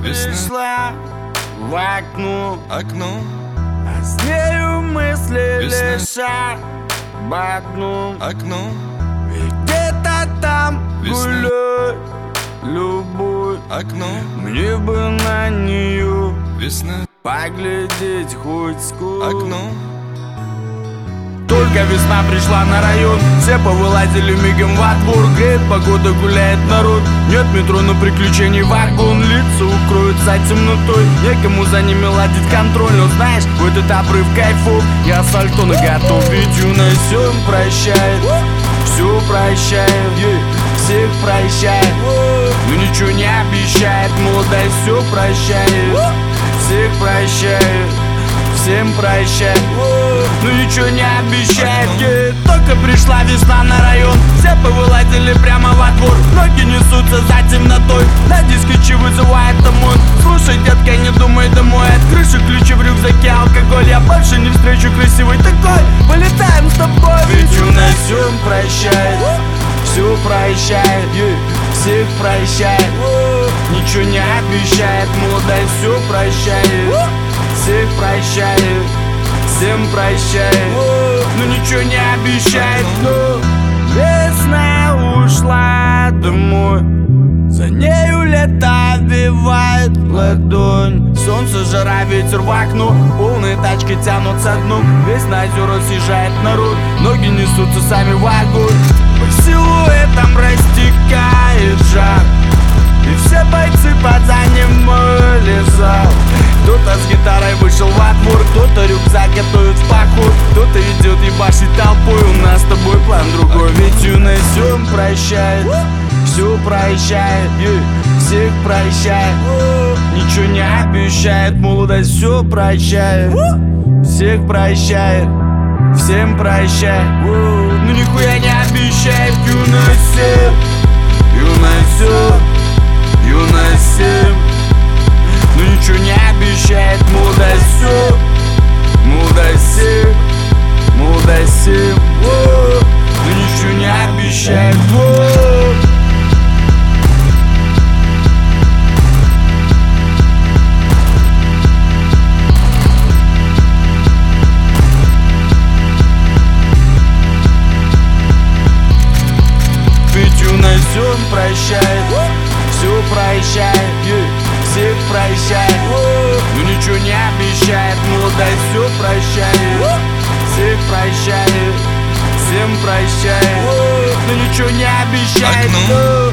пришла в окно, а с нею мысли Весна. лишь об одном. окно, И где-то там Весна. гуляет любовь. окно, Мне бы на нее весна, поглядеть хоть сколько. окно, Только весна пришла на район, все повылазили мигом во двор. Греет погода, гуляет народ, нет метро, но приключений вагон. Лица укроются темнотой, некому за ними ладить контроль. Но знаешь, в этот обрыв кайфов я сальто готов. Ведь юность все прощает, все прощает, всех прощает, но ничего не обещает. Молодость все прощает, всех прощает, всем прощай, но ничего не обещает. Только пришла весна на район, все повылазили прямо во двор. Ноги несутся за темнотой, на дискоче вызывает ОМОН. Слушай, детка, не думай домой, от крыши ключи в рюкзаке, алкоголь. Я больше не встречу красивый такой, полетаем с тобой. Ведь юность все прощает, все прощает, всех прощает, ничего не обещает. Молодость все прощает, всех прощает, всем прощает, но ничего не обещает. Но весна ушла домой, за нею лето обвивает ладонь. Солнце, жара, ветер в окно, полные тачки тянутся дном. Весь на озера съезжает народ, ноги несутся сами в огонь. По силуэтам растекает жар, и все бойцы под занимали зал. Кто-то с гитарой вышел во двор, кто-то рюкзак готовит в поход, кто-то идет ебашить толпой. У нас с тобой план другой, ведь юность все прощает, все прощает, всех прощает, ничего не обещает. Молодость все прощает, всех прощает, всем прощает, но нихуя не обещает. Юность все, юность все, юность всем, но ничего не обещает. Молодость все, молодость всем, молодость всем, но ничего не обещает. Ведь юность все прощает, все прощает, всех прощает, но ничего не обещает. Молодость все прощает, всех прощает, всем прощает, но ничего не обещает. окно.